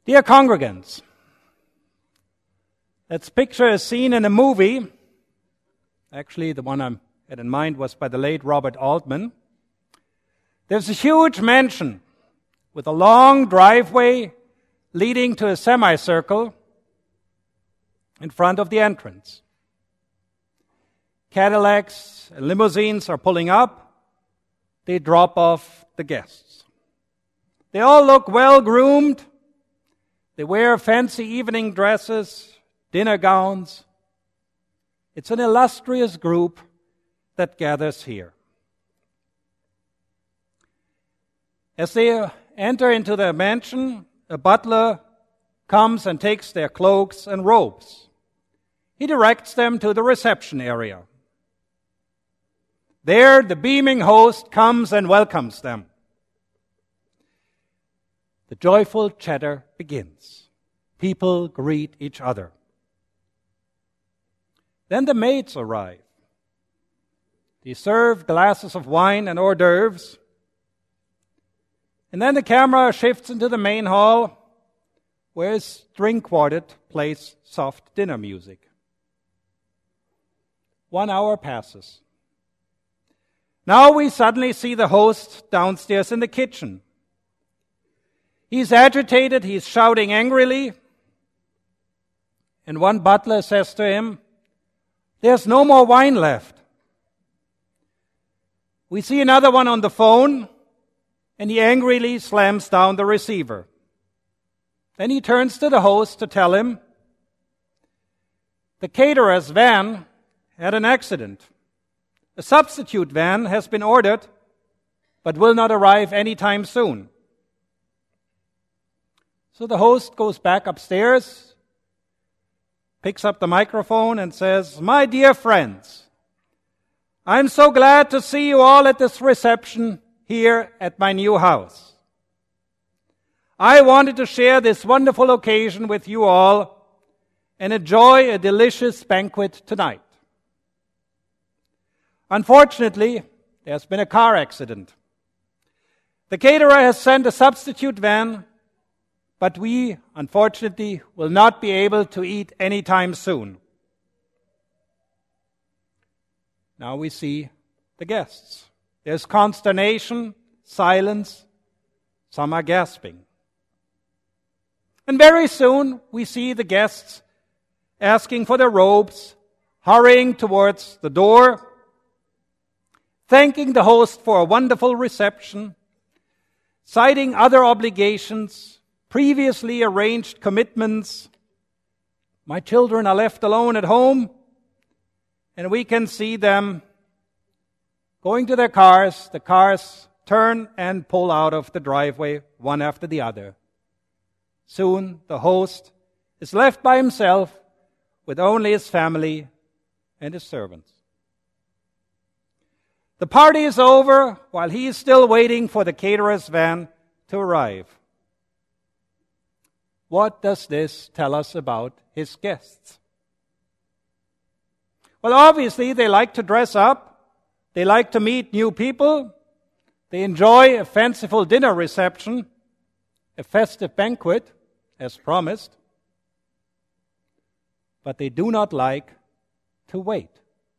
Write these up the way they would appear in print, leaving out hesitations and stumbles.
Dear congregants, let's picture a scene in a movie. Actually, the one I had in mind was by the late Robert Altman. There's a huge mansion with a long driveway leading to a semicircle in front of the entrance. Cadillacs and limousines are pulling up. They drop off the guests. They all look well-groomed. They wear fancy evening dresses, dinner gowns. It's an illustrious group that gathers here. As they enter into their mansion, a butler comes and takes their cloaks and robes. He directs them to the reception area. There, the beaming host comes and welcomes them. The joyful chatter begins. People greet each other. Then the maids arrive. They serve glasses of wine and hors d'oeuvres. And then the camera shifts into the main hall, where a string quartet plays soft dinner music. 1 hour passes. Now we suddenly see the host downstairs in the kitchen. He's agitated, he's shouting angrily, and one butler says to him, "There's no more wine left." We see another one on the phone, and he angrily slams down the receiver. Then he turns to the host to tell him, "The caterer's van had an accident. A substitute van has been ordered, but will not arrive anytime soon." So the host goes back upstairs, picks up the microphone and says, "My dear friends, I'm so glad to see you all at this reception here at my new house. I wanted to share this wonderful occasion with you all and enjoy a delicious banquet tonight. Unfortunately, there's been a car accident. The caterer has sent a substitute van, but we, unfortunately, will not be able to eat anytime soon." Now we see the guests. There's consternation, silence, some are gasping. And very soon we see the guests asking for their robes, hurrying towards the door, thanking the host for a wonderful reception, citing other obligations, previously arranged commitments. My children are left alone at home, and we can see them going to their cars. The cars turn and pull out of the driveway one after the other. Soon the host is left by himself with only his family and his servants. The party is over while he is still waiting for the caterer's van to arrive. What does this tell us about his guests? Well, obviously, they like to dress up. They like to meet new people. They enjoy a fanciful dinner reception, a festive banquet, as promised. But they do not like to wait.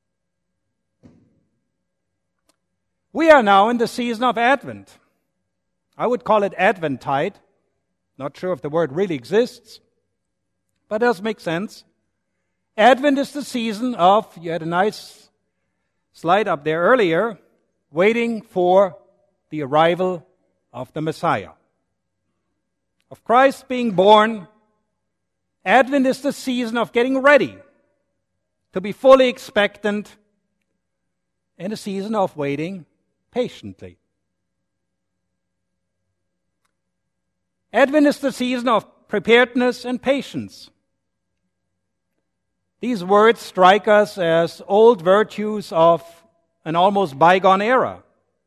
We are now in the season of Advent. I would call it Adventide. Not sure if the word really exists, but it does make sense. Advent is the season of, you had a nice slide up there earlier, waiting for the arrival of the Messiah. Of Christ being born, Advent is the season of getting ready, to be fully expectant, and a season of waiting patiently. Advent is the season of preparedness and patience. These words strike us as old virtues of an almost bygone era.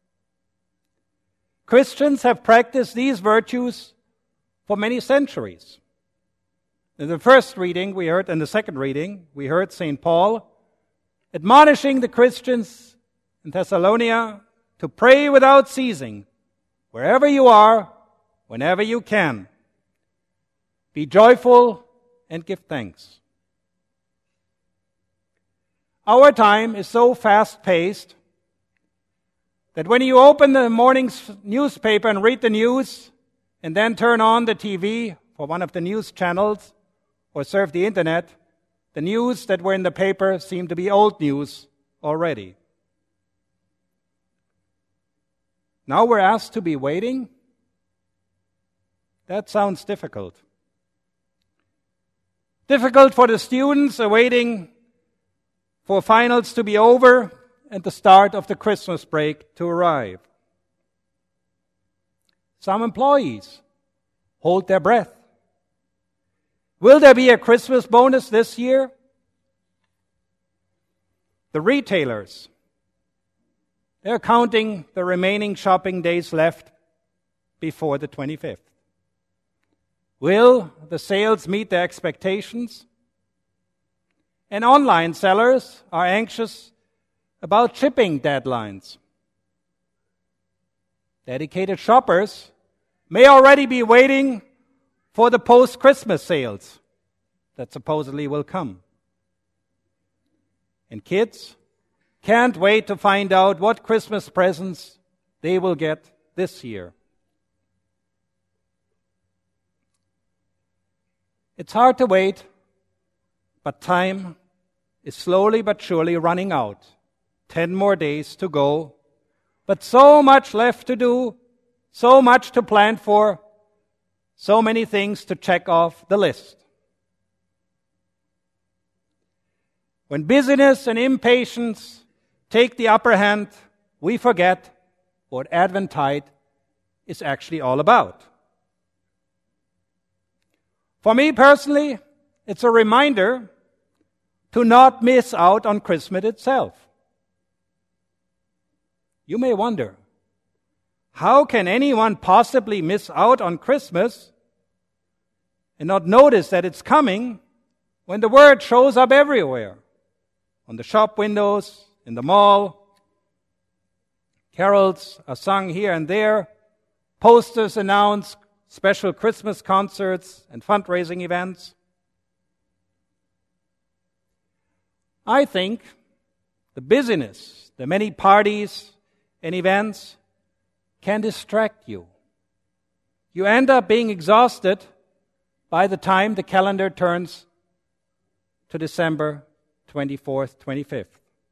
Christians have practiced these virtues for many centuries. In the first reading we heard, in the second reading, we heard St. Paul admonishing the Christians in Thessalonica to pray without ceasing, wherever you are, whenever you can. Be joyful and give thanks. Our time is so fast-paced that when you open the morning's newspaper and read the news and then turn on the TV for one of the news channels or surf the internet, the news that were in the paper seem to be old news already. Now we're asked to be waiting? That sounds difficult. Difficult for the students awaiting for finals to be over and the start of the Christmas break to arrive. Some employees hold their breath. Will there be a Christmas bonus this year? The retailers, they're counting the remaining shopping days left before the 25th. Will the sales meet their expectations? And online sellers are anxious about shipping deadlines. Dedicated shoppers may already be waiting for the post-Christmas sales that supposedly will come. And kids can't wait to find out what Christmas presents they will get this year. It's hard to wait, but time is slowly but surely running out. 10 more days to go, but so much left to do, so much to plan for, so many things to check off the list. When busyness and impatience take the upper hand, we forget what Adventtide is actually all about. For me personally, it's a reminder to not miss out on Christmas itself. You may wonder, how can anyone possibly miss out on Christmas and not notice that it's coming when the word shows up everywhere? On the shop windows, in the mall, carols are sung here and there, posters announce special Christmas concerts and fundraising events. I think the busyness, the many parties and events can distract you. You end up being exhausted by the time the calendar turns to December 24th, 25th.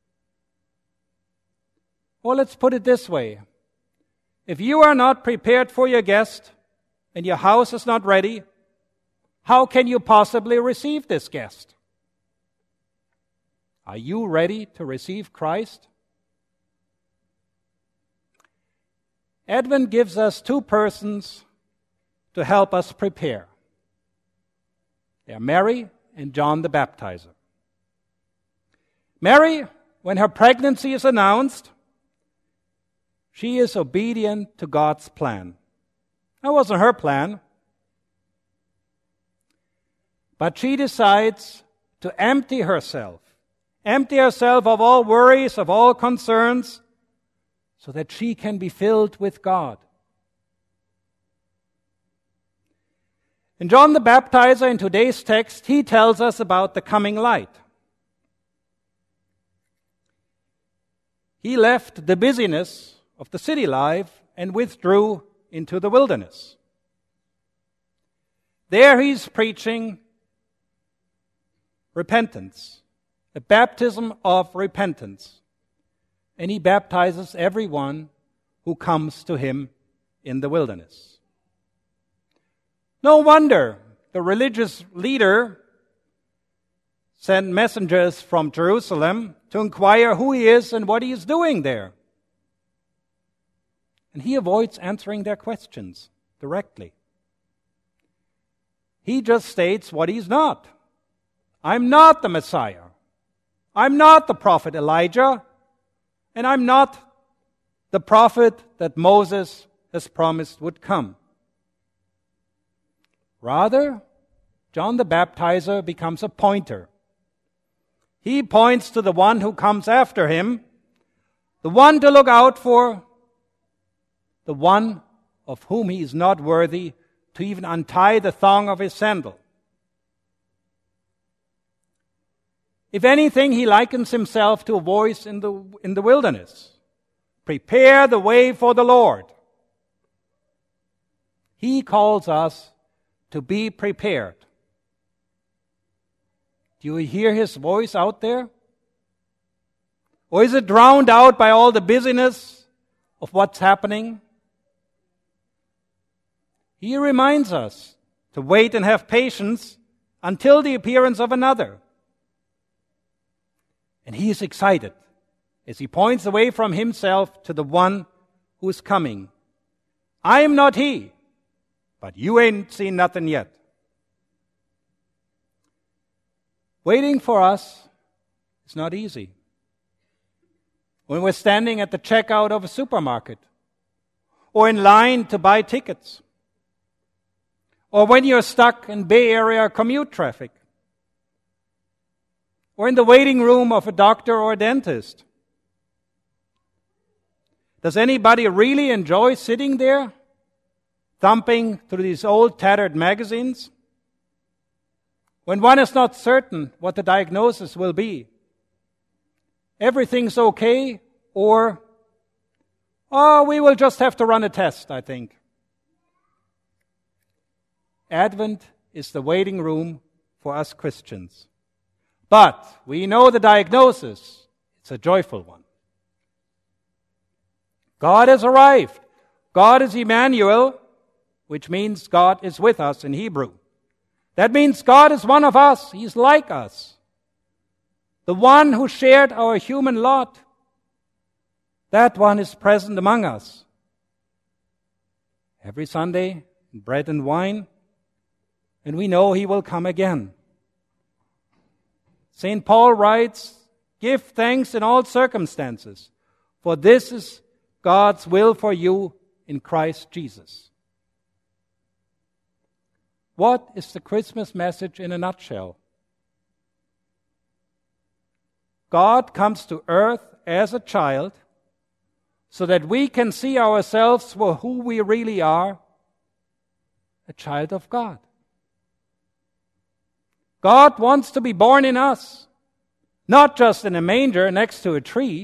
Or let's put it this way. If you are not prepared for your guest and your house is not ready, how can you possibly receive this guest? Are you ready to receive Christ? Advent gives us two persons to help us prepare. They are Mary and John the Baptizer. Mary, when her pregnancy is announced, she is obedient to God's plan. That wasn't her plan. But she decides to empty herself of all worries, of all concerns, so that she can be filled with God. And John the Baptizer, in today's text, he tells us about the coming light. He left the busyness of the city life and withdrew into the wilderness. There he's preaching repentance, a baptism of repentance. And he baptizes everyone who comes to him in the wilderness. No wonder the religious leader sent messengers from Jerusalem to inquire who he is and what he is doing there. And he avoids answering their questions directly. He just states what he's not. I'm not the Messiah. I'm not the prophet Elijah. And I'm not the prophet that Moses has promised would come. Rather, John the Baptizer becomes a pointer. He points to the one who comes after him, the one to look out for, the one of whom he is not worthy to even untie the thong of his sandal. If anything, he likens himself to a voice in the wilderness. Prepare the way for the Lord. He calls us to be prepared. Do you hear his voice out there? Or is it drowned out by all the busyness of what's happening? He reminds us to wait and have patience until the appearance of another. And he is excited as he points away from himself to the one who is coming. I am not he, but you ain't seen nothing yet. Waiting for us is not easy. When we're standing at the checkout of a supermarket, or in line to buy tickets, or when you're stuck in Bay Area commute traffic, or in the waiting room of a doctor or a dentist. Does anybody really enjoy sitting there, thumbing through these old tattered magazines? When one is not certain what the diagnosis will be, everything's okay, or, we will just have to run a test, I think. Advent is the waiting room for us Christians. But we know the diagnosis. It's a joyful one. God has arrived. God is Emmanuel, which means God is with us in Hebrew. That means God is one of us. He's like us. The one who shared our human lot. That one is present among us. Every Sunday, bread and wine, and we know he will come again. St. Paul writes, give thanks in all circumstances, for this is God's will for you in Christ Jesus. What is the Christmas message in a nutshell? God comes to earth as a child so that we can see ourselves for who we really are, a child of God. God wants to be born in us, not just in a manger next to a tree.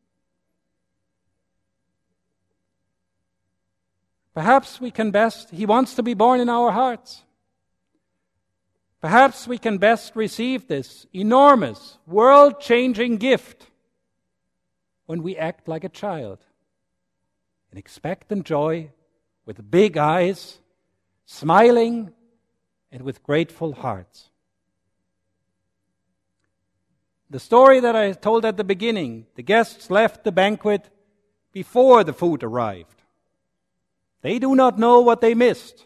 Perhaps he wants to be born in our hearts. Perhaps we can best receive this enormous, world-changing gift when we act like a child, in expectant joy, with big eyes, smiling, and with grateful hearts. The story that I told at the beginning, the guests left the banquet before the food arrived. They do not know what they missed.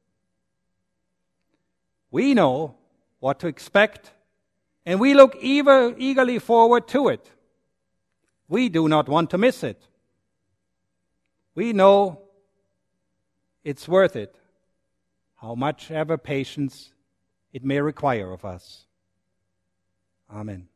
We know what to expect, and we look eagerly forward to it. We do not want to miss it. We know it's worth it, how much ever patience it may require of us. Amen.